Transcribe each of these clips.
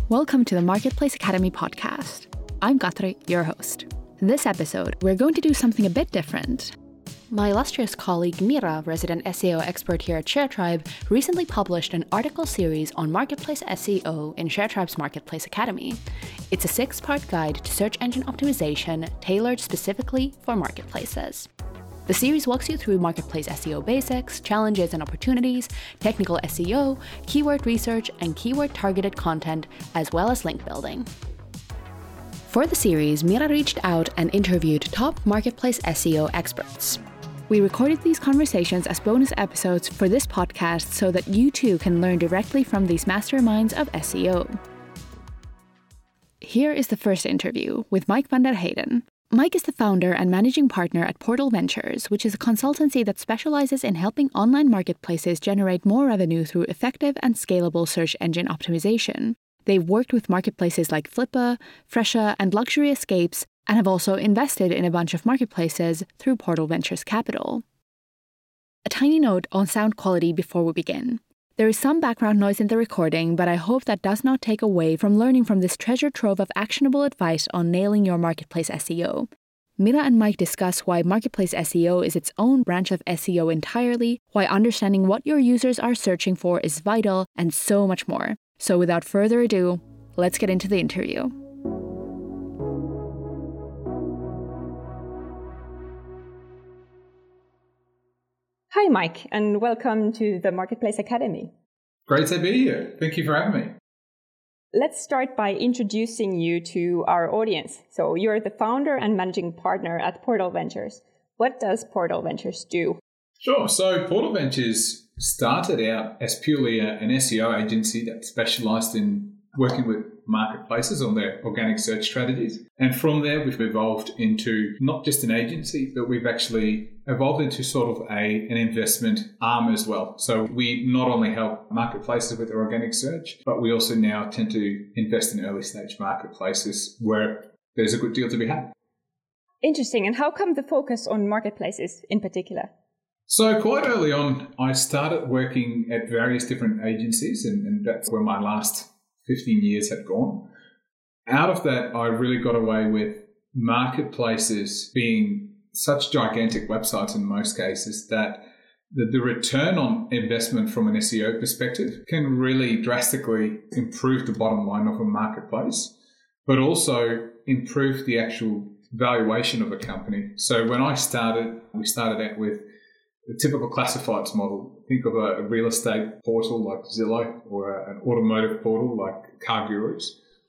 Welcome to the Marketplace Academy podcast. I'm Katri, your host. In this episode, we're going to do something a bit different. My illustrious colleague Mira, resident SEO expert here at ShareTribe, recently published an article series on Marketplace SEO in ShareTribe's Marketplace Academy. It's a 6-part guide to search engine optimization tailored specifically for marketplaces. The series walks you through marketplace SEO basics, challenges and opportunities, technical SEO, keyword research, and keyword-targeted content, as well as link building. For the series, Mira reached out and interviewed top marketplace SEO experts. We recorded these conversations as bonus episodes for this podcast so that you too can learn directly from these masterminds of SEO. Here is the first interview with Mike van der Heyden. Mike is the founder and managing partner at Portal Ventures, which is a consultancy that specializes in helping online marketplaces generate more revenue through effective and scalable search engine optimization. They've worked with marketplaces like Flippa, Fresha, and Luxury Escapes, and have also invested in a bunch of marketplaces through Portal Ventures Capital. A tiny note on sound quality before we begin. There is some background noise in the recording, but I hope that does not take away from learning from this treasure trove of actionable advice on nailing your marketplace SEO. Mira and Mike discuss why marketplace SEO is its own branch of SEO entirely, why understanding what your users are searching for is vital, and so much more. So without further ado, let's get into the interview. Hi, Mike, and welcome to the Marketplace Academy. Great to be here. Thank you for having me. Let's start by introducing you to our audience. So you're the founder and managing partner at Portal Ventures. What does Portal Ventures do? Sure. So Portal Ventures started out as purely an SEO agency that specialized in working with marketplaces on their organic search strategies. And from there, we've evolved into not just an agency, but we've actually evolved into sort of an investment arm as well. So we not only help marketplaces with their organic search, but we also now tend to invest in early stage marketplaces where there's a good deal to be had. Interesting. And how come the focus on marketplaces in particular? So quite early on, I started working at various different agencies, and that's where my last 15 years had gone. Out of that, I really got away with marketplaces being such gigantic websites in most cases that the return on investment from an SEO perspective can really drastically improve the bottom line of a marketplace, but also improve the actual valuation of a company. So when we started out with the typical classifieds model. Think of a real estate portal like Zillow or an automotive portal like CarGurus.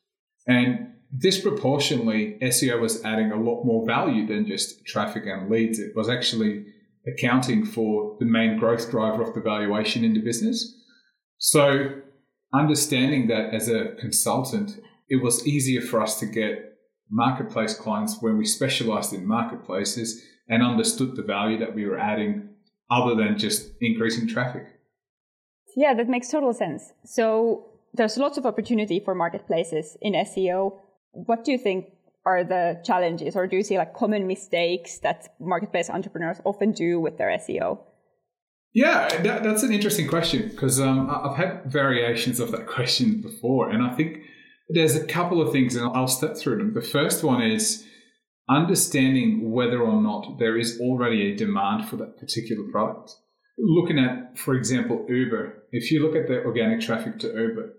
And disproportionately, SEO was adding a lot more value than just traffic and leads. It was actually accounting for the main growth driver of the valuation in the business. So understanding that as a consultant, it was easier for us to get marketplace clients when we specialized in marketplaces and understood the value that we were adding other than just increasing traffic. Yeah, that makes total sense. So there's lots of opportunity for marketplaces in SEO. What do you think are the challenges, or do you see like common mistakes that marketplace entrepreneurs often do with their SEO? Yeah, that's an interesting question because I've had variations of that question before, and I think there's a couple of things, and I'll step through them. The first one is understanding whether or not there is already a demand for that particular product. Looking at, for example, Uber. If you look at the organic traffic to Uber,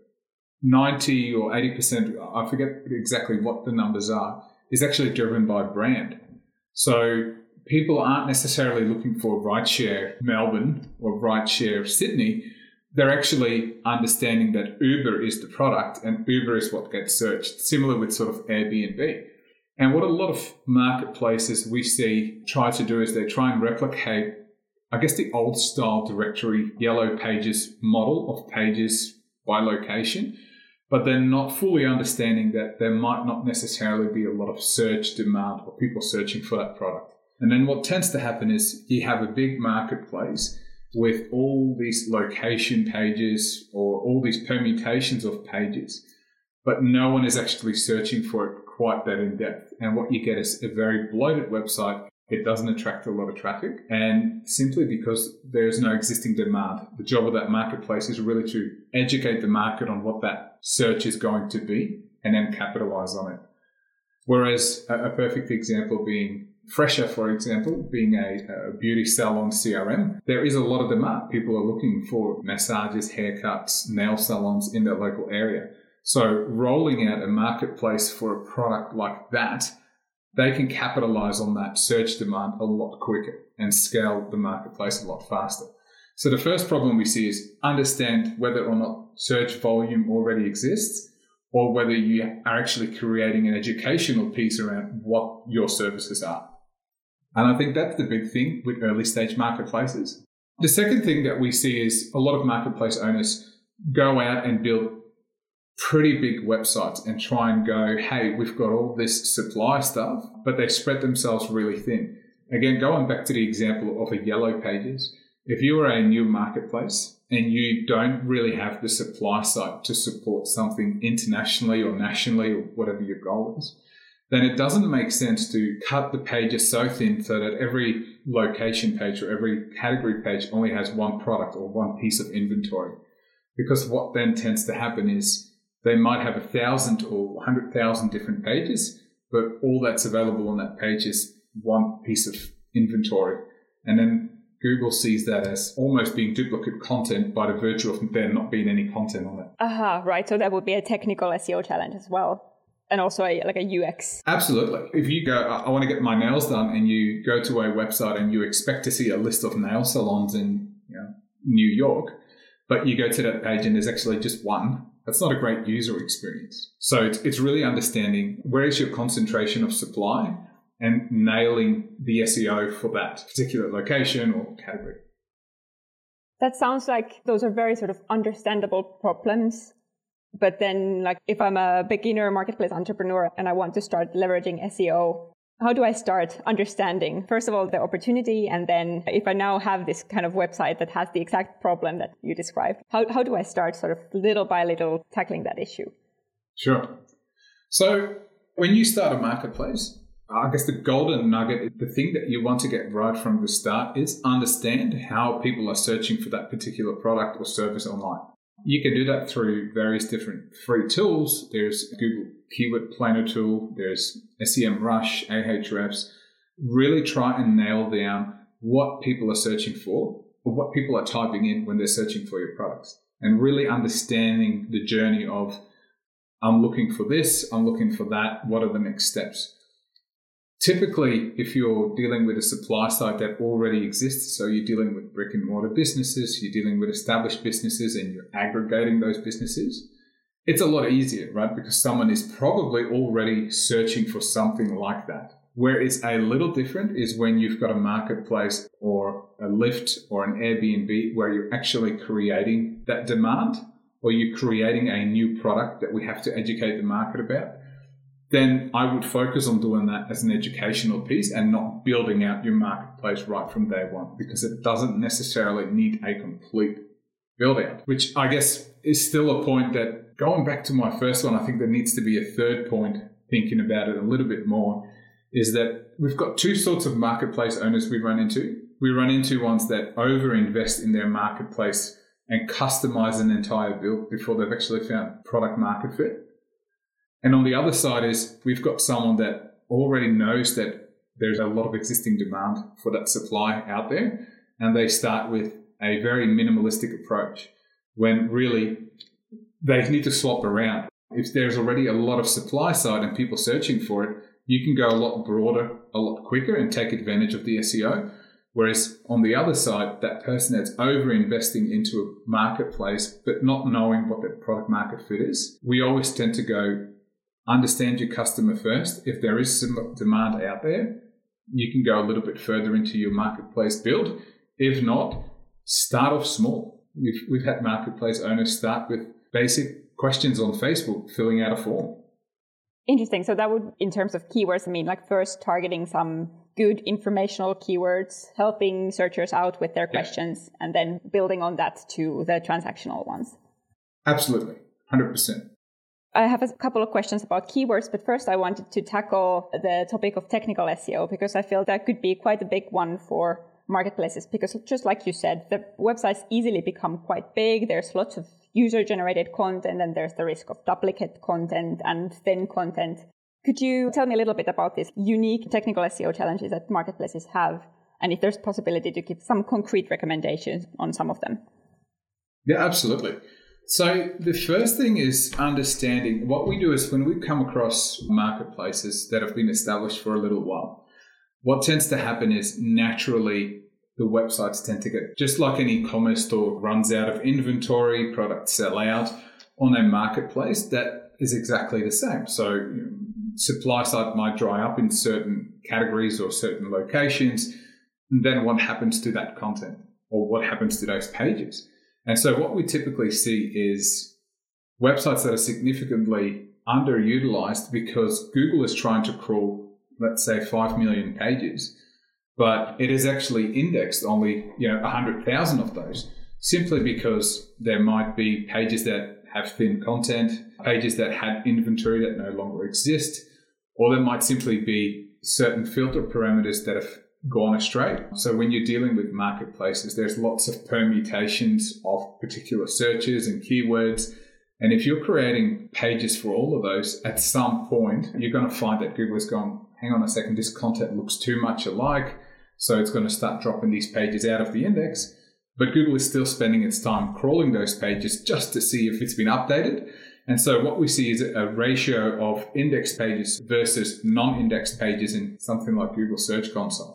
90 or 80%, I forget exactly what the numbers are, is actually driven by brand. So people aren't necessarily looking for rideshare Melbourne or rideshare Sydney. They're actually understanding that Uber is the product and Uber is what gets searched, similar with sort of Airbnb. And what a lot of marketplaces we see try to do is they try and replicate, I guess, the old style directory yellow pages model of pages by location, but they're not fully understanding that there might not necessarily be a lot of search demand or people searching for that product. And then what tends to happen is you have a big marketplace with all these location pages or all these permutations of pages, but no one is actually searching for it quite that in depth. And what you get is a very bloated website It doesn't attract a lot of traffic, and simply because there's no existing demand. The job of that marketplace is really to educate the market on what that search is going to be and then capitalize on it. Whereas a perfect example being Fresher, for example, being a beauty salon CRM, there is a lot of demand. People are looking for massages, haircuts, nail salons in their local area. So rolling out a marketplace for a product like that, they can capitalize on that search demand a lot quicker and scale the marketplace a lot faster. So the first problem we see is understand whether or not search volume already exists, or whether you are actually creating an educational piece around what your services are. And I think that's the big thing with early stage marketplaces. The second thing that we see is a lot of marketplace owners go out and build pretty big websites and try and go, hey, we've got all this supply stuff, but they spread themselves really thin. Again, going back to the example of a Yellow Pages, if you are a new marketplace and you don't really have the supply side to support something internationally or nationally or whatever your goal is, then it doesn't make sense to cut the pages so thin so that every location page or every category page only has one product or one piece of inventory. Because what then tends to happen is they might have 1,000 or 100,000 different pages, but all that's available on that page is one piece of inventory. And then Google sees that as almost being duplicate content by the virtue of there not being any content on it. Right. So that would be a technical SEO challenge as well. And also a UX. Absolutely. If you go, I want to get my nails done, and you go to a website and you expect to see a list of nail salons in New York, but you go to that page and there's actually just one, that's not a great user experience. So it's really understanding where is your concentration of supply and nailing the SEO for that particular location or category. That sounds like those are very sort of understandable problems. But then, if I'm a beginner marketplace entrepreneur and I want to start leveraging SEO, how do I start understanding, first of all, the opportunity? And then if I now have this kind of website that has the exact problem that you described, how do I start sort of little by little tackling that issue? Sure. So when you start a marketplace, I guess the golden nugget, the thing that you want to get right from the start is understand how people are searching for that particular product or service online. You can do that through various different free tools. There's Google Keyword Planner tool. There's SEMrush, Ahrefs. Really try and nail down what people are searching for or what people are typing in when they're searching for your products. And really understanding the journey of, I'm looking for this, I'm looking for that, what are the next steps? Typically, if you're dealing with a supply side that already exists, so you're dealing with brick and mortar businesses, you're dealing with established businesses and you're aggregating those businesses, it's a lot easier, right? Because someone is probably already searching for something like that. Where it's a little different is when you've got a marketplace or a Lyft or an Airbnb where you're actually creating that demand, or you're creating a new product that we have to educate the market about. Then I would focus on doing that as an educational piece and not building out your marketplace right from day one, because it doesn't necessarily need a complete build out, which I guess is still a point that, going back to my first one, I think there needs to be a third point, thinking about it a little bit more, is that we've got two sorts of marketplace owners we run into. We run into ones that over-invest in their marketplace and customize an entire build before they've actually found product market fit. And on the other side is we've got someone that already knows that there's a lot of existing demand for that supply out there, and they start with a very minimalistic approach when really they need to swap around. If there's already a lot of supply side and people searching for it, you can go a lot broader, a lot quicker and take advantage of the SEO. Whereas on the other side, that person that's over investing into a marketplace but not knowing what their product market fit is, we always tend to go, understand your customer first. If there is some demand out there, you can go a little bit further into your marketplace build. If not, start off small. We've had marketplace owners start with basic questions on Facebook, filling out a form. Interesting. So that would, in terms of keywords, first targeting some good informational keywords, helping searchers out with their questions, and then building on that to the transactional ones. Absolutely. 100%. I have a couple of questions about keywords, but first I wanted to tackle the topic of technical SEO, because I feel that could be quite a big one for marketplaces, because just like you said, the websites easily become quite big. There's lots of user-generated content, and there's the risk of duplicate content and thin content. Could you tell me a little bit about these unique technical SEO challenges that marketplaces have, and if there's possibility to give some concrete recommendations on some of them? Yeah, absolutely. So the first thing is understanding what we do is when we come across marketplaces that have been established for a little while, what tends to happen is naturally the websites tend to get, just like an e-commerce store runs out of inventory, products sell out on a marketplace, that is exactly the same. So supply side might dry up in certain categories or certain locations. And then what happens to that content, or what happens to those pages? And so what we typically see is websites that are significantly underutilized because Google is trying to crawl, let's say, 5 million pages, but it is actually indexed only 100,000 of those, simply because there might be pages that have thin content, pages that had inventory that no longer exist, or there might simply be certain filter parameters that have gone astray. So when you're dealing with marketplaces, there's lots of permutations of particular searches and keywords. And if you're creating pages for all of those, at some point, you're going to find that Google is going, hang on a second, this content looks too much alike. So it's going to start dropping these pages out of the index. But Google is still spending its time crawling those pages just to see if it's been updated. And so what we see is a ratio of indexed pages versus non-indexed pages in something like Google Search Console.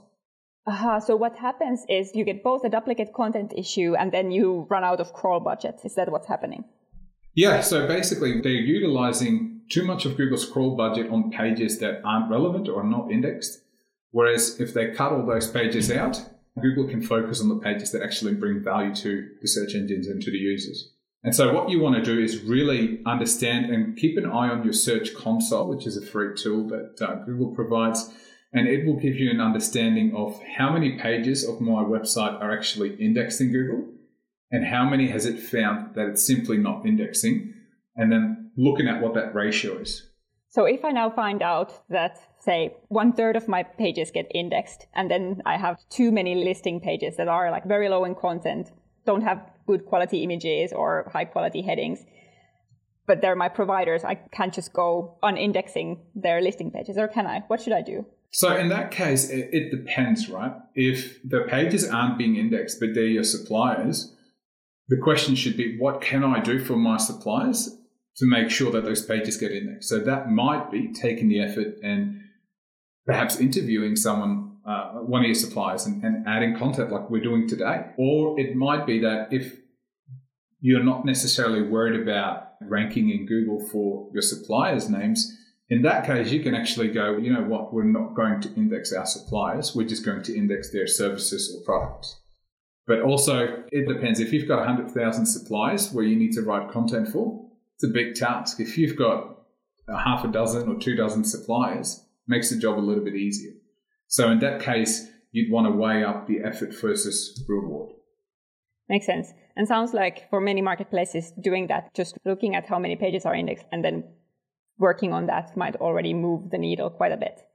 So what happens is you get both a duplicate content issue and then you run out of crawl budget. Is that what's happening? Yeah, so basically they're utilizing too much of Google's crawl budget on pages that aren't relevant or not indexed. Whereas if they cut all those pages out, Google can focus on the pages that actually bring value to the search engines and to the users. And so what you want to do is really understand and keep an eye on your Search Console, which is a free tool that Google provides. And it will give you an understanding of how many pages of my website are actually indexed in Google and how many has it found that it's simply not indexing, and then looking at what that ratio is. So if I now find out that, say, 1/3 of my pages get indexed, and then I have too many listing pages that are like very low in content, don't have good quality images or high quality headings, but they're my providers, I can't just go unindexing their listing pages, or can I? What should I do? So in that case, it depends, right? If the pages aren't being indexed, but they're your suppliers, the question should be, what can I do for my suppliers to make sure that those pages get indexed? So that might be taking the effort and perhaps interviewing someone, one of your suppliers, and adding content like we're doing today. Or it might be that if you're not necessarily worried about ranking in Google for your suppliers' names, in that case, you can actually go, you know what, we're not going to index our suppliers. We're just going to index their services or products. But also, it depends. If you've got 100,000 suppliers where you need to write content for, it's a big task. If you've got half a dozen or 24 suppliers, it makes the job a little bit easier. So in that case, you'd want to weigh up the effort versus reward. Makes sense. And sounds like for many marketplaces, doing that, just looking at how many pages are indexed and then working on that might already move the needle quite a bit.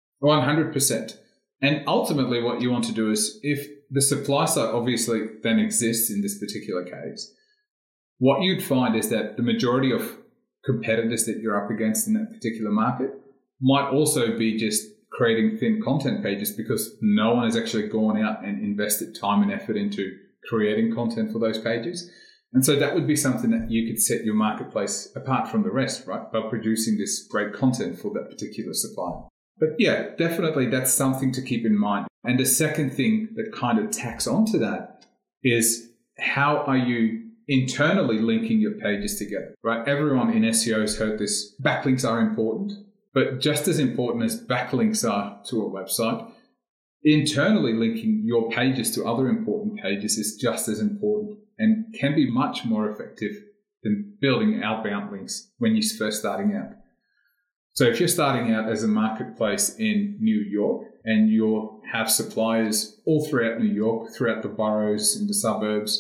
100%. And ultimately what you want to do is, if the supply side obviously then exists in this particular case, what you'd find is that the majority of competitors that you're up against in that particular market might also be just creating thin content pages because no one has actually gone out and invested time and effort into creating content for those pages. And so that would be something that you could set your marketplace apart from the rest, right? By producing this great content for that particular supplier. But yeah, definitely that's something to keep in mind. And the second thing that kind of tacks onto that is, how are you internally linking your pages together, right? Everyone in SEO has heard this. Backlinks are important, but just as important as backlinks are to a website, internally linking your pages to other important pages is just as important and can be much more effective than building outbound links when you're first starting out. So if you're starting out as a marketplace in New York and you have suppliers all throughout New York, throughout the boroughs and the suburbs,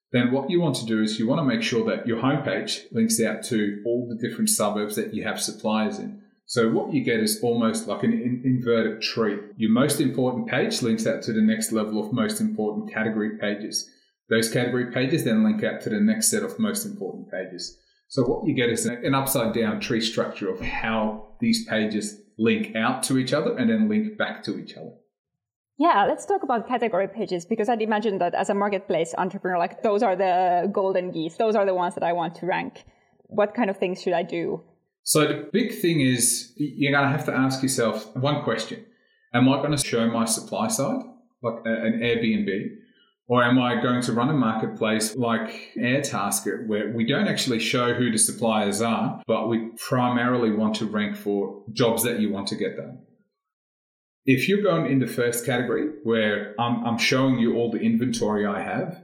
then what you want to do is you want to make sure that your homepage links out to all the different suburbs that you have suppliers in. So what you get is almost like an inverted tree. Your most important page links out to the next level of most important category pages. Those category pages then link out to the next set of most important pages. So what you get is an upside down tree structure of how these pages link out to each other and then link back to each other. Yeah, let's talk about category pages, because I'd imagine that as a marketplace entrepreneur, like those are the golden geese. Those are the ones that I want to rank. What kind of things should I do? So the big thing is you're going to have to ask yourself one question. Am I going to show my supply side, like an Airbnb? Or am I going to run a marketplace like Airtasker, where we don't actually show who the suppliers are, but we primarily want to rank for jobs that you want to get done? If you're going in the first category, where I'm showing you all the inventory I have,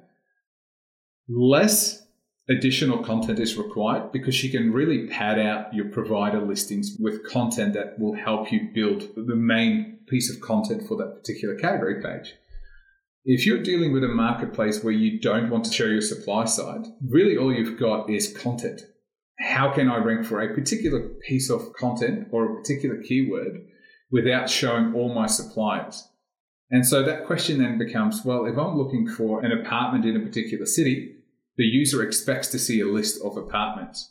less additional content is required, because you can really pad out your provider listings with content that will help you build the main piece of content for that particular category page. If you're dealing with a marketplace where you don't want to show your supply side, really all you've got is content. How can I rank for a particular piece of content or a particular keyword without showing all my suppliers? And so that question then becomes, well, if I'm looking for an apartment in a particular city, the user expects to see a list of apartments.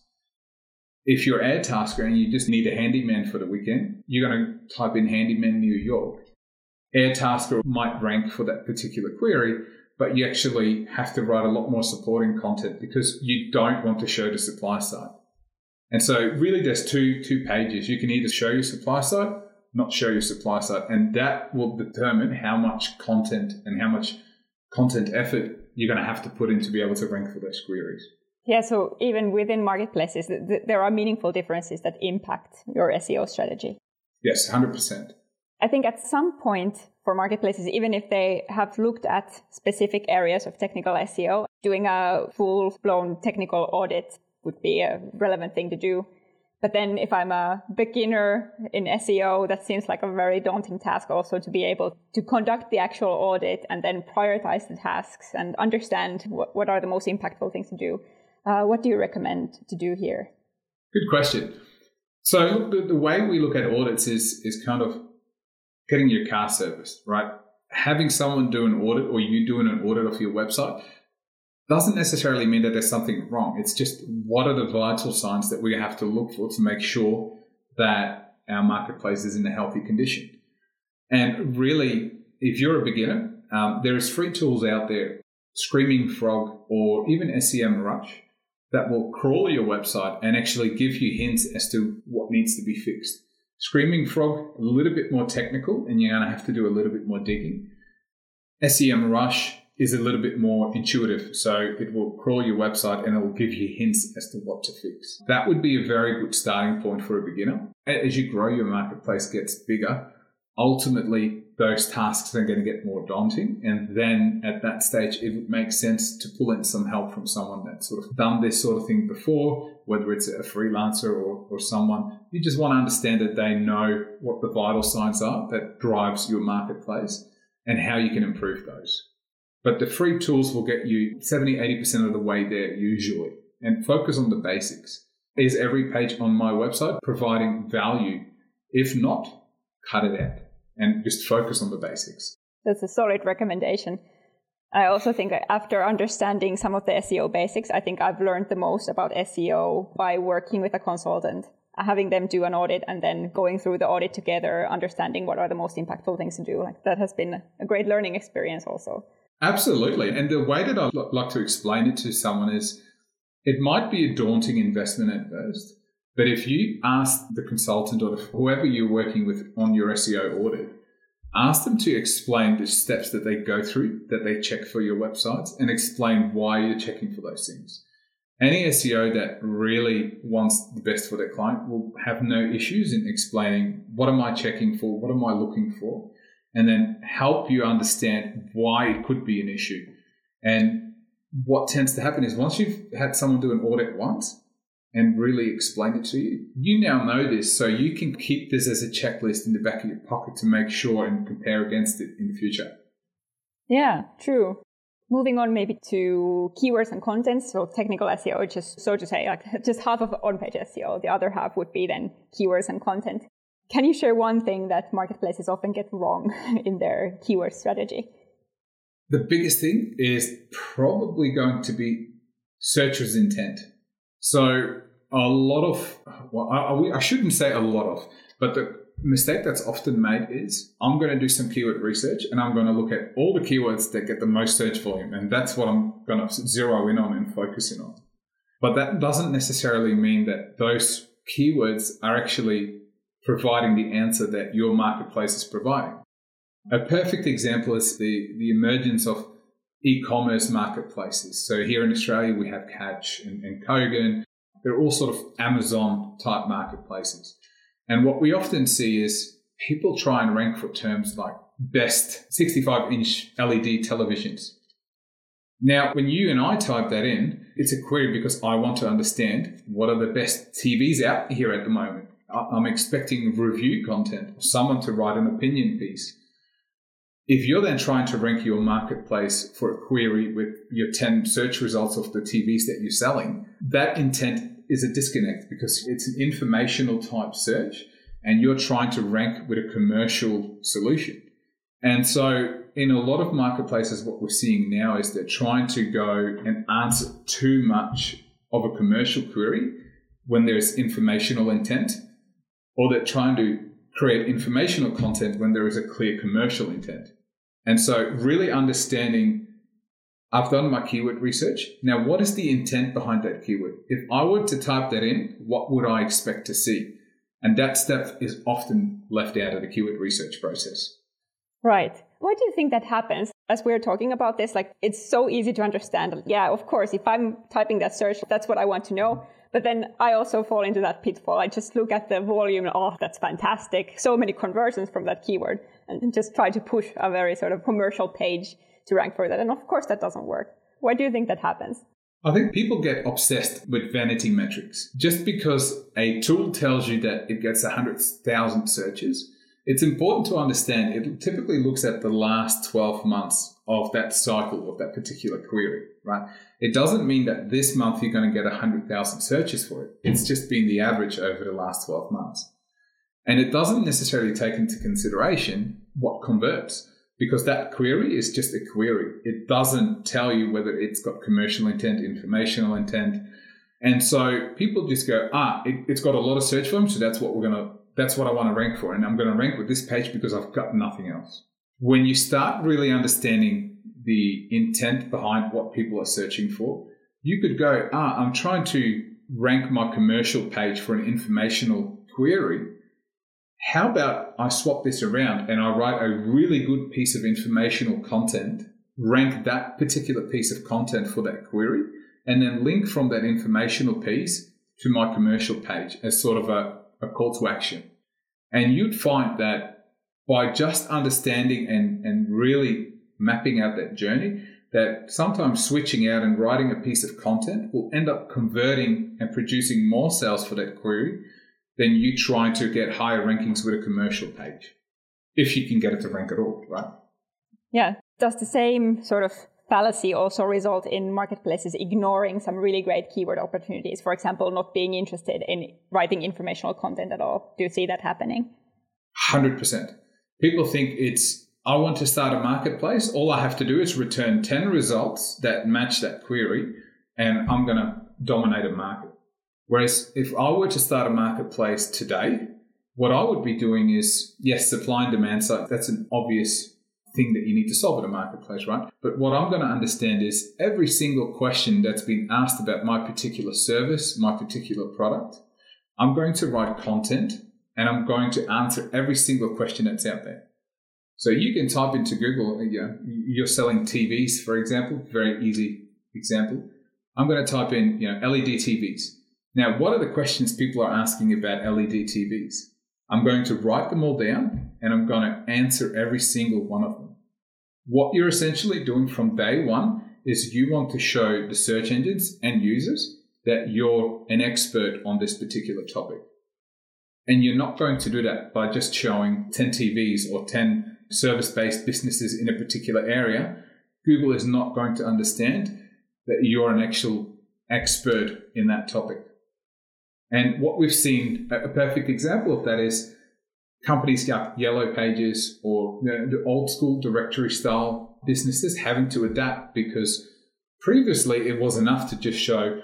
If you're Airtasker and you just need a handyman for the weekend, you're going to type in handyman New York. Airtasker might rank for that particular query, but you actually have to write a lot more supporting content because you don't want to show the supply side. And so really there's two pages. You can either show your supply side, not show your supply side, and that will determine how much content and how much content effort you're going to have to put in to be able to rank for those queries. Yeah, so even within marketplaces, there are meaningful differences that impact your SEO strategy. Yes, 100%. I think at some point for marketplaces, even if they have looked at specific areas of technical SEO, doing a full-blown technical audit would be a relevant thing to do. But then if I'm a beginner in SEO, that seems like a very daunting task also, to be able to conduct the actual audit and then prioritize the tasks and understand what are the most impactful things to do. What do you recommend to do here? Good question. So the way we look at audits is kind of getting your car serviced, right? Having someone do an audit or you doing an audit of your website doesn't necessarily mean that there's something wrong. It's just what are the vital signs that we have to look for to make sure that our marketplace is in a healthy condition. And really, if you're a beginner, there is free tools out there, Screaming Frog or even SEMrush, that will crawl your website and actually give you hints as to what needs to be fixed. Screaming Frog, a little bit more technical, and you're going to have to do a little bit more digging. SEMrush is a little bit more intuitive, so it will crawl your website and it will give you hints as to what to fix. That would be a very good starting point for a beginner. As you grow, your marketplace gets bigger. Ultimately, those tasks are going to get more daunting, and then at that stage, it would make sense to pull in some help from someone that's sort of done this sort of thing before, whether it's a freelancer or someone. You just want to understand that they know what the vital signs are that drives your marketplace and how you can improve those. But the free tools will get you 70-80% of the way there usually, and focus on the basics. Is every page on my website providing value? If not, cut it out and just focus on the basics. That's a solid recommendation. I also think that after understanding some of the SEO basics, I think I've learned the most about SEO by working with a consultant, having them do an audit and then going through the audit together, understanding what are the most impactful things to do. Like, that has been a great learning experience also. Absolutely. And the way that I like to explain it to someone is, it might be a daunting investment at first, but if you ask the consultant or whoever you're working with on your SEO audit, ask them to explain the steps that they go through, that they check for your websites, and explain why you're checking for those things. Any SEO that really wants the best for their client will have no issues in explaining, what am I checking for? What am I looking for? And then help you understand why it could be an issue. And what tends to happen is, once you've had someone do an audit once and really explain it to you, you now know this, so you can keep this as a checklist in the back of your pocket to make sure and compare against it in the future. Yeah, true. Moving on maybe to keywords and content, so technical SEO, just so to say, like just half of on-page SEO, the other half would be then keywords and content. Can you share one thing that marketplaces often get wrong in their keyword strategy? The biggest thing is probably going to be searcher's intent. So a lot of, I shouldn't say a lot of, but the mistake that's often made is I'm going to do some keyword research and I'm going to look at all the keywords that get the most search volume. And that's what I'm going to zero in on and focus in on. But that doesn't necessarily mean that those keywords are actually providing the answer that your marketplace is providing. A perfect example is the emergence of e-commerce marketplaces. So here in Australia, we have Catch and Kogan. They're all sort of Amazon type marketplaces. And what we often see is people try and rank for terms like best 65-inch LED televisions. Now, when you and I type that in, it's a query because I want to understand what are the best TVs out here at the moment. I'm expecting review content, someone to write an opinion piece. If you're then trying to rank your marketplace for a query with your 10 search results of the TVs that you're selling, that intent is a disconnect because it's an informational type search and you're trying to rank with a commercial solution. And so in a lot of marketplaces, what we're seeing now is they're trying to go and answer too much of a commercial query when there's informational intent, or they're trying to create informational content when there is a clear commercial intent. And so really understanding, I've done my keyword research. Now, what is the intent behind that keyword? If I were to type that in, what would I expect to see? And that step is often left out of the keyword research process. Right. Why do you think that happens? As we're talking about this, like it's so easy to understand. Yeah, of course, if I'm typing that search, that's what I want to know. But then I also fall into that pitfall. I just look at the volume. Oh, that's fantastic. So many conversions from that keyword, and just try to push a very sort of commercial page to rank for that. And of course, that doesn't work. Why do you think that happens? I think people get obsessed with vanity metrics. Just because a tool tells you that it gets 100,000 searches, it's important to understand it typically looks at the last 12 months of that cycle of that particular query, right? It doesn't mean that this month you're going to get 100,000 searches for it. It's just been the average over the last 12 months. And it doesn't necessarily take into consideration what converts, because that query is just a query. It doesn't tell you whether it's got commercial intent, informational intent. And so people just go, it's got a lot of search volume, so that's what I want to rank for. And I'm going to rank with this page because I've got nothing else. When you start really understanding the intent behind what people are searching for, you could go, I'm trying to rank my commercial page for an informational query. How about I swap this around and I write a really good piece of informational content, rank that particular piece of content for that query, and then link from that informational piece to my commercial page as sort of a call to action. And you'd find that by just understanding and really mapping out that journey, that sometimes switching out and writing a piece of content will end up converting and producing more sales for that query than you trying to get higher rankings with a commercial page, if you can get it to rank at all, right? Yeah. Does the same sort of fallacy also result in marketplaces ignoring some really great keyword opportunities? For example, not being interested in writing informational content at all. Do you see that happening? 100%. People think I want to start a marketplace. All I have to do is return 10 results that match that query, and I'm going to dominate a market. Whereas if I were to start a marketplace today, what I would be doing is, yes, supply and demand side, that's an obvious thing that you need to solve at a marketplace, right? But what I'm going to understand is every single question that's been asked about my particular service, my particular product, I'm going to write content and I'm going to answer every single question that's out there. So you can type into Google, you're selling TVs, for example, very easy example. I'm going to type in, LED TVs. Now, what are the questions people are asking about LED TVs? I'm going to write them all down and I'm going to answer every single one of them. What you're essentially doing from day one is you want to show the search engines and users that you're an expert on this particular topic. And you're not going to do that by just showing 10 TVs or 10 service-based businesses in a particular area. Google is not going to understand that you're an actual expert in that topic. And what we've seen, a perfect example of that is companies like Yellow Pages or the old school directory style businesses having to adapt, because previously it was enough to just show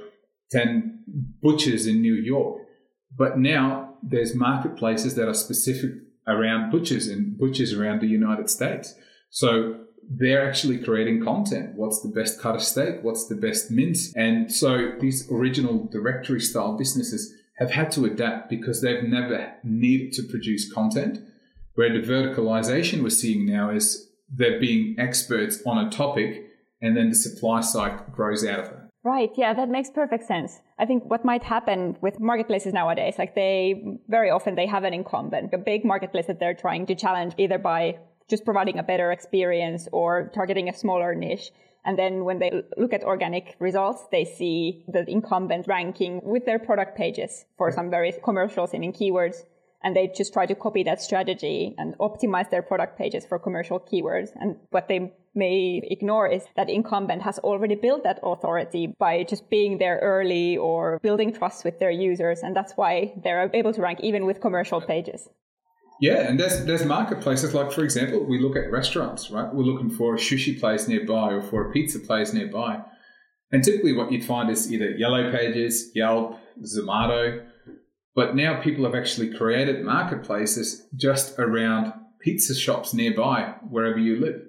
10 butchers in New York. But now there's marketplaces that are specific around butchers and butchers around the United States. So they're actually creating content. What's the best cut of steak? What's the best mince? And so these original directory style businesses have had to adapt because they've never needed to produce content, where the verticalization we're seeing now is they're being experts on a topic and then the supply side grows out of it. Right. Yeah, that makes perfect sense. I think what might happen with marketplaces nowadays, like very often they have an incumbent, a big marketplace that they're trying to challenge either by just providing a better experience or targeting a smaller niche. And then when they look at organic results, they see the incumbent ranking with their product pages for some very commercial seeming keywords. And they just try to copy that strategy and optimize their product pages for commercial keywords. And what they may ignore is that incumbent has already built that authority by just being there early or building trust with their users. And that's why they're able to rank even with commercial pages. Yeah, and there's marketplaces like, for example, we look at restaurants, right? We're looking for a sushi place nearby or for a pizza place nearby. And typically what you'd find is either Yellow Pages, Yelp, Zomato. But now people have actually created marketplaces just around pizza shops nearby, wherever you live.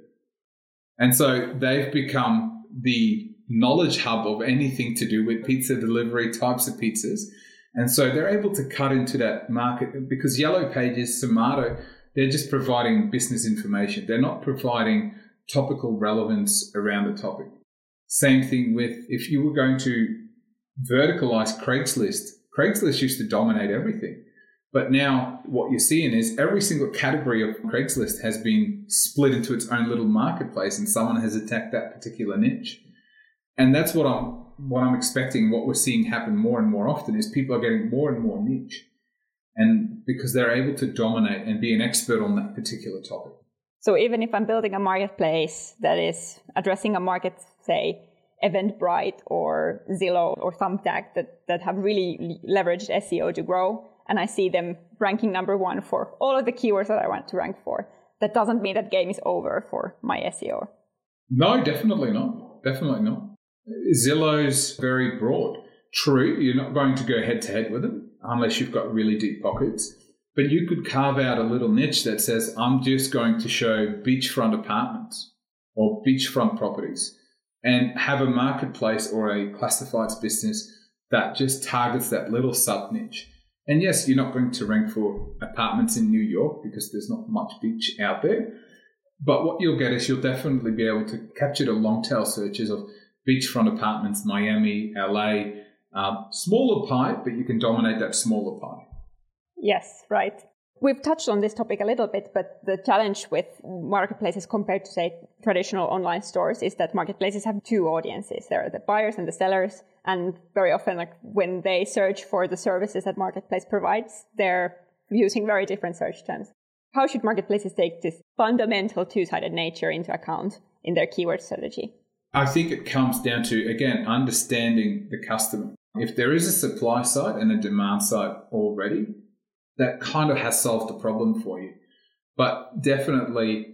And so they've become the knowledge hub of anything to do with pizza delivery, types of pizzas. And so they're able to cut into that market because Yellow Pages, Zomato, they're just providing business information. They're not providing topical relevance around the topic. Same thing with if you were going to verticalize Craigslist. Craigslist used to dominate everything. But now what you're seeing is every single category of Craigslist has been split into its own little marketplace and someone has attacked that particular niche. And that's what I'm expecting, what we're seeing happen more and more often is people are getting more and more niche. And because they're able to dominate and be an expert on that particular topic. So even if I'm building a marketplace that is addressing a market, say, Eventbrite or Zillow or Thumbtack that have really leveraged SEO to grow, and I see them ranking number one for all of the keywords that I want to rank for, that doesn't mean that game is over for my SEO. No, definitely not. Definitely not. Zillow's very broad. True, you're not going to go head to head with them unless you've got really deep pockets. But you could carve out a little niche that says, I'm just going to show beachfront apartments or beachfront properties, and have a marketplace or a classifieds business that just targets that little sub niche. And yes, you're not going to rank for apartments in New York because there's not much beach out there. But what you'll get is you'll definitely be able to capture the long tail searches of beachfront apartments, Miami, LA, smaller pie, but you can dominate that smaller pie. Yes, right. We've touched on this topic a little bit, but the challenge with marketplaces compared to, say, traditional online stores is that marketplaces have two audiences. There are the buyers and the sellers. And very often, like when they search for the services that marketplace provides, they're using very different search terms. How should marketplaces take this fundamental two-sided nature into account in their keyword strategy? I think it comes down to, again, understanding the customer. If there is a supply side and a demand side already, that kind of has solved the problem for you. But definitely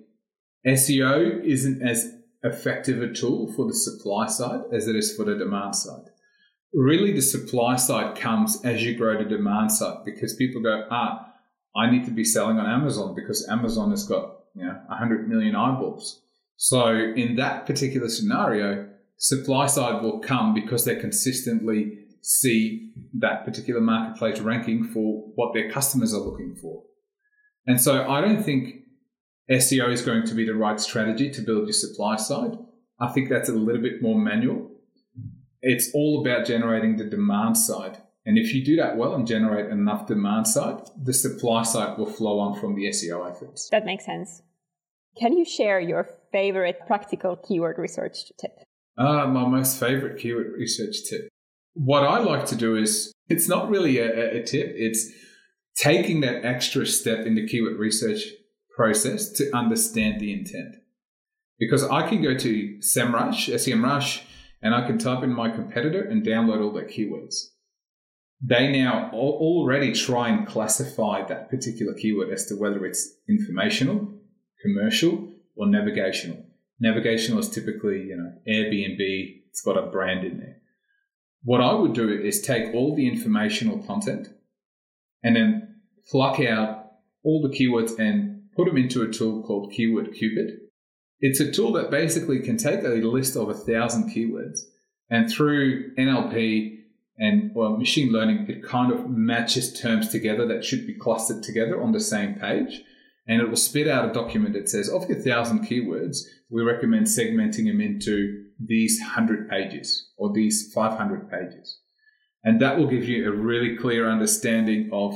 SEO isn't as effective a tool for the supply side as it is for the demand side. Really, the supply side comes as you grow the demand side because people go, I need to be selling on Amazon because Amazon has got 100 million eyeballs. So in that particular scenario, supply side will come because they consistently see that particular marketplace ranking for what their customers are looking for. And so I don't think SEO is going to be the right strategy to build your supply side. I think that's a little bit more manual. It's all about generating the demand side. And if you do that well and generate enough demand side, the supply side will flow on from the SEO efforts. That makes sense. Can you share your favorite practical keyword research tip? My most favorite keyword research tip. What I like to do is, it's not really a tip, it's taking that extra step in the keyword research process to understand the intent. Because I can go to SEMrush, and I can type in my competitor and download all their keywords. They now already try and classify that particular keyword as to whether it's informational, commercial, or navigational. Navigational is typically, Airbnb, it's got a brand in there. What I would do is take all the informational content and then pluck out all the keywords and put them into a tool called Keyword Cupid. It's a tool that basically can take a list of 1,000 keywords, and through NLP and machine learning, it kind of matches terms together that should be clustered together on the same page. And it will spit out a document that says, of your 1,000 keywords, we recommend segmenting them into these 100 pages or these 500 pages. And that will give you a really clear understanding of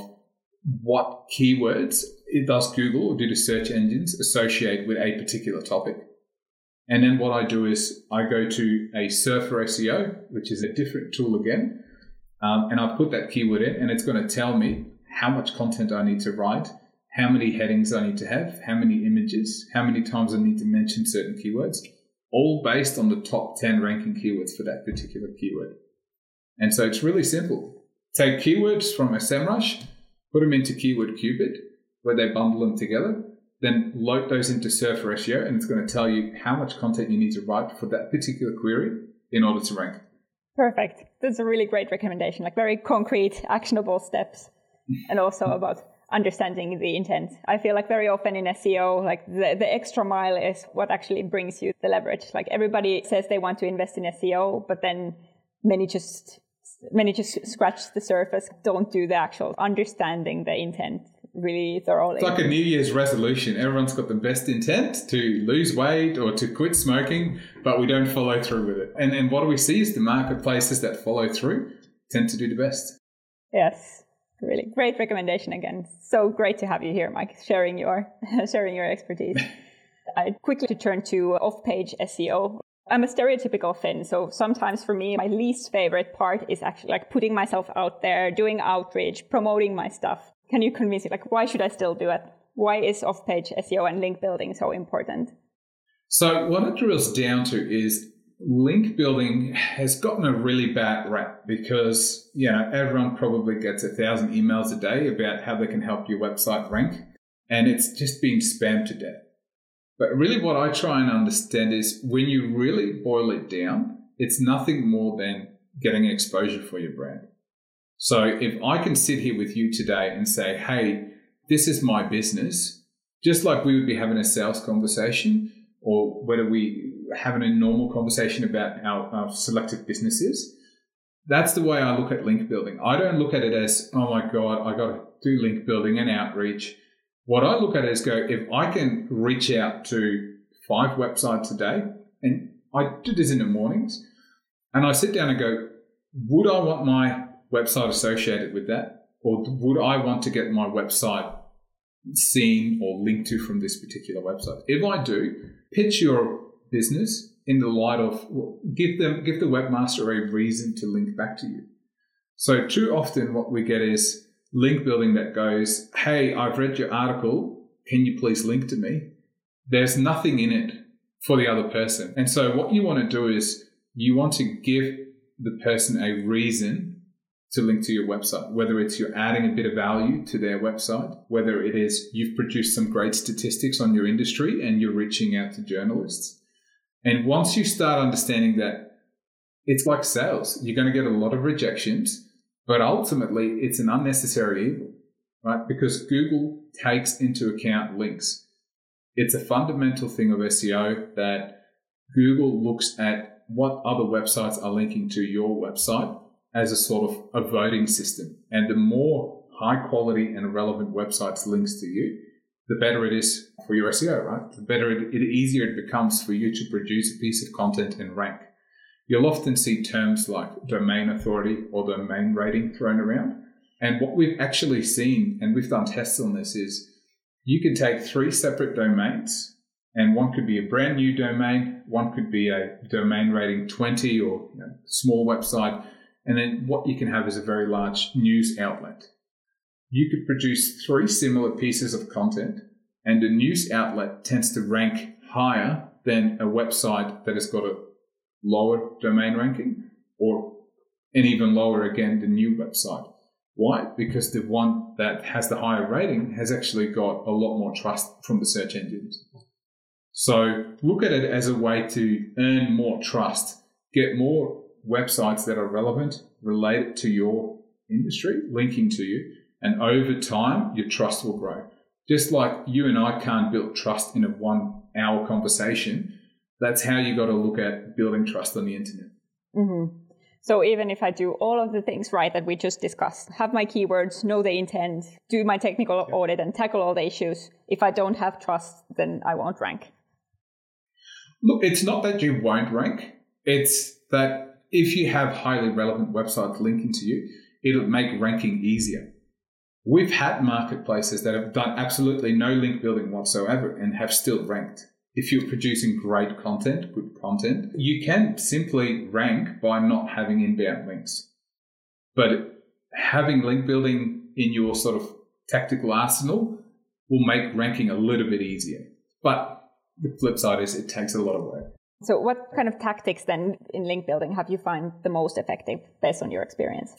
what keywords does Google or do the search engines associate with a particular topic. And then what I do is I go to a Surfer SEO, which is a different tool again, and I put that keyword in, and it's going to tell me how much content I need to write, how many headings I need to have, how many images, how many times I need to mention certain keywords, all based on the top 10 ranking keywords for that particular keyword. And so it's really simple. Take keywords from a SEMrush, put them into Keyword Cupid, where they bundle them together, then load those into Surfer SEO, and it's going to tell you how much content you need to write for that particular query in order to rank. Perfect. That's a really great recommendation, like very concrete, actionable steps, and also about understanding the intent. I feel like very often in SEO, like the extra mile is what actually brings you the leverage. Like everybody says they want to invest in SEO, but then many just scratch the surface, don't do the actual understanding the intent really thoroughly. It's like a New Year's resolution. Everyone's got the best intent to lose weight or to quit smoking, but we don't follow through with it. And what do we see is the marketplaces that follow through tend to do the best. Yes, really great recommendation again. So great to have you here, Mike, sharing your expertise. I quickly turn to off-page SEO. I'm a stereotypical Finn, so sometimes for me, my least favorite part is actually like putting myself out there, doing outreach, promoting my stuff. Can you convince me, like, why should I still do it? Why is off-page SEO and link building so important? So what it drills down to is link building has gotten a really bad rap because, everyone probably gets 1,000 emails a day about how they can help your website rank, and it's just being spammed to death. But really what I try and understand is when you really boil it down, it's nothing more than getting exposure for your brand. So if I can sit here with you today and say, hey, this is my business, just like we would be having a sales conversation or whether we having a normal conversation about our selected businesses, that's the way I look at link building. I don't look at it as, oh my God, I got to do link building and outreach. What I look at is if I can reach out to 5 websites a day, and I do this in the mornings, and I sit down and go, would I want my website associated with that? Or would I want to get my website seen or linked to from this particular website? If I do, pitch your business in the light of, give the webmaster a reason to link back to you. So too often what we get is link building that goes, hey, I've read your article, can you please link to me? There's nothing in it for the other person. And so what you want to do is you want to give the person a reason to link to your website, whether it's you're adding a bit of value to their website, whether it is you've produced some great statistics on your industry and you're reaching out to journalists. And once you start understanding that, it's like sales. You're going to get a lot of rejections, but ultimately it's an unnecessary evil, right? Because Google takes into account links. It's a fundamental thing of SEO that Google looks at what other websites are linking to your website as a sort of a voting system. And the more high quality and relevant websites links to you, the better it is for your SEO, right? The easier it becomes for you to produce a piece of content and rank. You'll often see terms like domain authority or domain rating thrown around. And what we've actually seen, and we've done tests on this, is you can take 3 separate domains, and one could be a brand new domain, one could be a domain rating 20 or small website, and then what you can have is a very large news outlet. You could produce 3 similar pieces of content, and the news outlet tends to rank higher than a website that has got a lower domain ranking, and even lower again, the new website. Why? Because the one that has the higher rating has actually got a lot more trust from the search engines. So look at it as a way to earn more trust, get more websites that are relevant, related to your industry, linking to you, and over time, your trust will grow. Just like you and I can't build trust in a 1 hour conversation, that's how you got to look at building trust on the internet. Mm-hmm. So even if I do all of the things right that we just discussed, have my keywords, know the intent, do my technical audit and tackle all the issues, if I don't have trust, then I won't rank. Look, it's not that you won't rank. It's that if you have highly relevant websites linking to you, it'll make ranking easier. We've had marketplaces that have done absolutely no link building whatsoever and have still ranked. If you're producing great content, good content, you can simply rank by not having inbound links. But having link building in your sort of tactical arsenal will make ranking a little bit easier. But the flip side is it takes a lot of work. So what kind of tactics then in link building have you found the most effective based on your experience?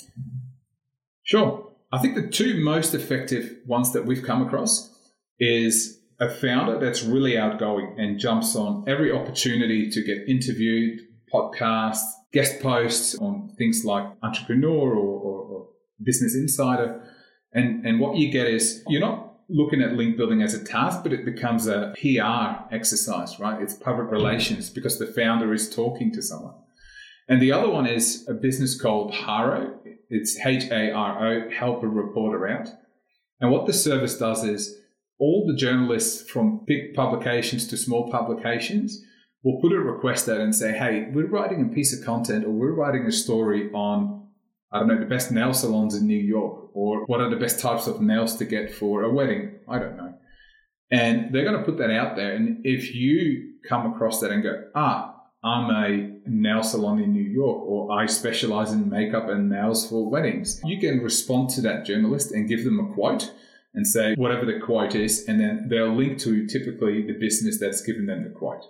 Sure. I think the two most effective ones that we've come across is a founder that's really outgoing and jumps on every opportunity to get interviewed, podcasts, guest posts on things like Entrepreneur or Business Insider. And what you get is you're not looking at link building as a task, but it becomes a PR exercise, right? It's public relations because the founder is talking to someone. And the other one is a business called Haro. It's Haro, Help a Reporter Out. And what the service does is all the journalists from big publications to small publications will put a request out and say, hey, we're writing a piece of content or we're writing a story on, I don't know, the best nail salons in New York, or what are the best types of nails to get for a wedding? I don't know. And they're going to put that out there. And if you come across that and go, I'm a nail salon in New York, or I specialize in makeup and nails for weddings, you can respond to that journalist and give them a quote and say whatever the quote is, and then they'll link to typically the business that's given them the quote.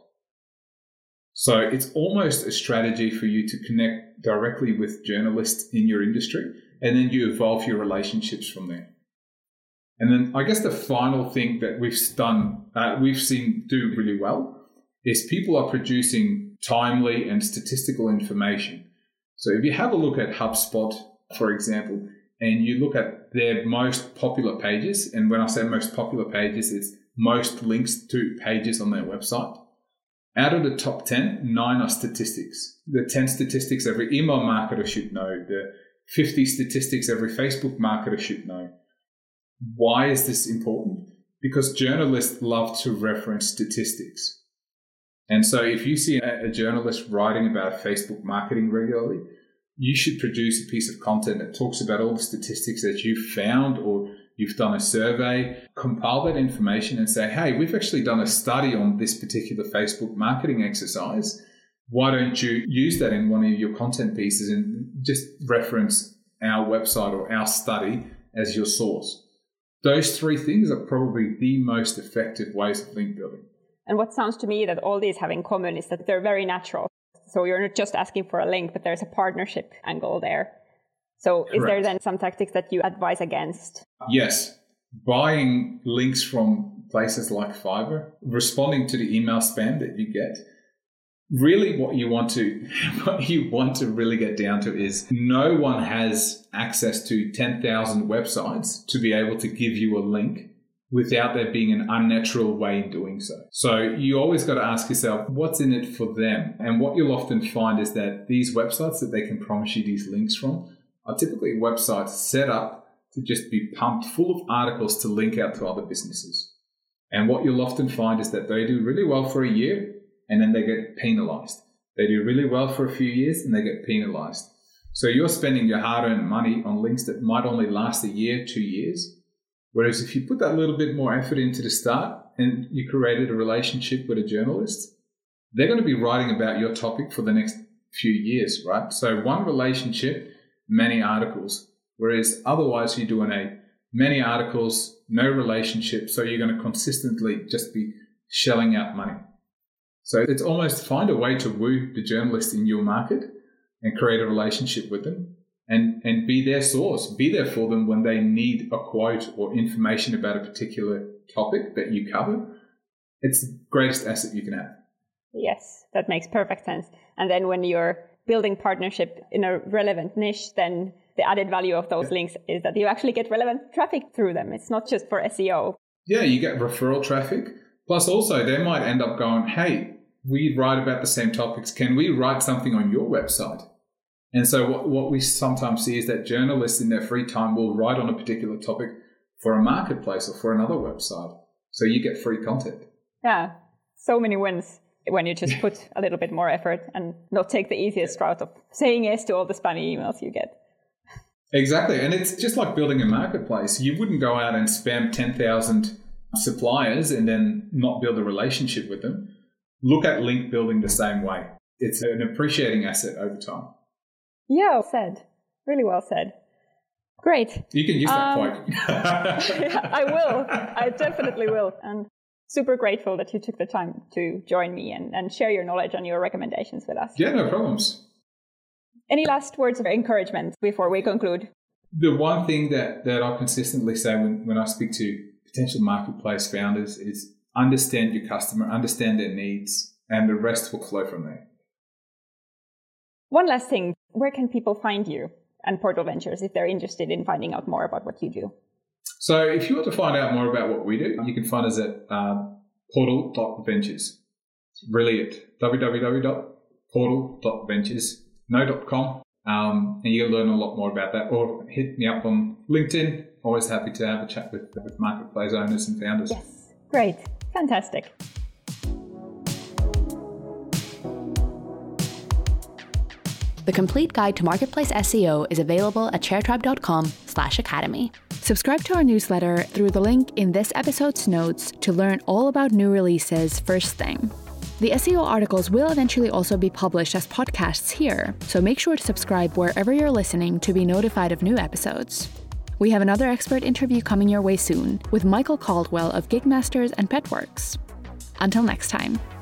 So it's almost a strategy for you to connect directly with journalists in your industry, and then you evolve your relationships from there. And then I guess the final thing that we've seen do really well is people are producing timely and statistical information. So if you have a look at HubSpot, for example, and you look at their most popular pages, and when I say most popular pages, it's most links to pages on their website. Out of the top 10, 9 are statistics. The 10 statistics every email marketer should know. The 50 statistics every Facebook marketer should know. Why is this important? Because journalists love to reference statistics. And so if you see a journalist writing about Facebook marketing regularly, you should produce a piece of content that talks about all the statistics that you've found, or you've done a survey, compile that information and say, hey, we've actually done a study on this particular Facebook marketing exercise. Why don't you use that in one of your content pieces and just reference our website or our study as your source? Those three things are probably the most effective ways of link building. And what sounds to me that all these have in common is that they're very natural. So you're not just asking for a link, but there's a partnership angle there. So Correct. Is there then some tactics that you advise against? Yes. Buying links from places like Fiverr, responding to the email spam that you get. Really what you want to really get down to is no one has access to 10,000 websites to be able to give you a link without there being an unnatural way in doing so. So you always got to ask yourself, what's in it for them? And what you'll often find is that these websites that they can promise you these links from are typically websites set up to just be pumped full of articles to link out to other businesses. And what you'll often find is that they do really well for a year and then they get penalized. They do really well for a few years and they get penalized. So you're spending your hard-earned money on links that might only last a year, 2 years. Whereas if you put that little bit more effort into the start and you created a relationship with a journalist, they're going to be writing about your topic for the next few years, right? So one relationship, many articles. Whereas otherwise you're doing many articles, no relationship. So you're going to consistently just be shelling out money. So it's almost find a way to woo the journalist in your market and create a relationship with them and be their source, be there for them when they need a quote or information about a particular topic that you cover. It's the greatest asset you can have. Yes, that makes perfect sense. And then when you're building partnership in a relevant niche, then the added value of those links is that you actually get relevant traffic through them. It's not just for SEO. Yeah, you get referral traffic. Plus also they might end up going, hey, we write about the same topics. Can we write something on your website? And so what we sometimes see is that journalists in their free time will write on a particular topic for a marketplace or for another website. So you get free content. Yeah, so many wins when you just put a little bit more effort and not take the easiest route of saying yes to all the spammy emails you get. Exactly. And it's just like building a marketplace. You wouldn't go out and spam 10,000 suppliers and then not build a relationship with them. Look at link building the same way. It's an appreciating asset over time. Yeah, well said. Really well said. Great. You can use that quote. I will. I definitely will. And super grateful that you took the time to join me and share your knowledge and your recommendations with us. Yeah, no problems. Any last words of encouragement before we conclude? The one thing that I consistently say when I speak to potential marketplace founders is understand your customer, understand their needs, and the rest will flow from there. One last thing. Where can people find you and Portal Ventures if they're interested in finding out more about what you do? So if you want to find out more about what we do, you can find us at portal.ventures. It's really it. www.portal.ventures. No.com. And you can learn a lot more about that, or hit me up on LinkedIn. Always happy to have a chat with marketplace owners and founders. Yes. Great. Fantastic. The complete guide to marketplace SEO is available at sharetribe.com/academy. Subscribe to our newsletter through the link in this episode's notes to learn all about new releases first thing. The SEO articles will eventually also be published as podcasts here, so make sure to subscribe wherever you're listening to be notified of new episodes. We have another expert interview coming your way soon with Michael Caldwell of Gigmasters and Petworks. Until next time.